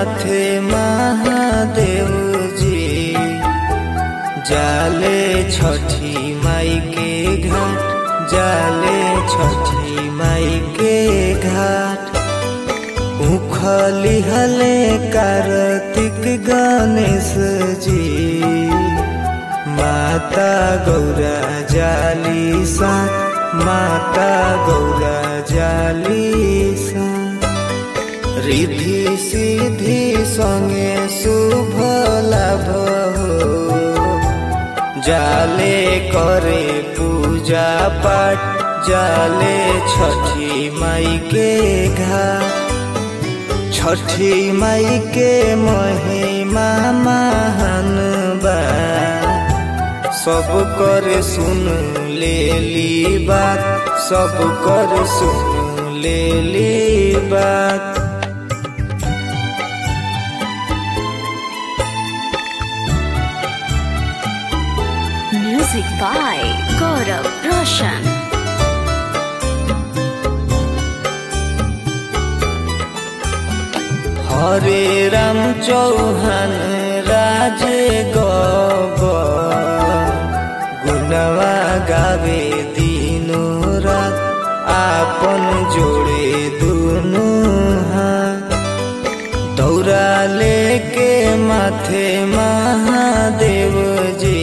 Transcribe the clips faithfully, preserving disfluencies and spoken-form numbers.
माथे महादेव जी जाले छठी माई के घाट, जाले छठी माई के घाट। उखली हले कार्तिक गणेश जी माता गौरा जाली साथ, माता गौरा जाली साथ। रिद्धि सिद्धि संगे शुभ लाभ हो जाले करे पूजा पाठ, जाले छठी माई के घाट। छठी माई के महिमा महान बा सब कर सुन लेली बात, सब कर सुन लेली बात। Music by Gaurav Roshan. हरे राम चौहान राजे गबर गुणवा गावे दिनो रात, आपन जोड़े दुनु हाथ। दौरा लेके माथे महादेव जी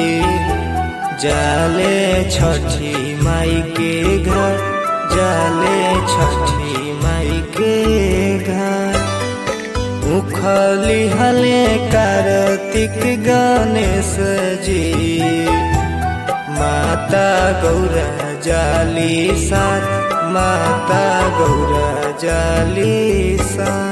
जाले छठी माई के घर, जाले छठी माई के घर। उखली हले कार्तिक गणेश जी माता गौरा जाली साथ, माता गौरा जाली साथ।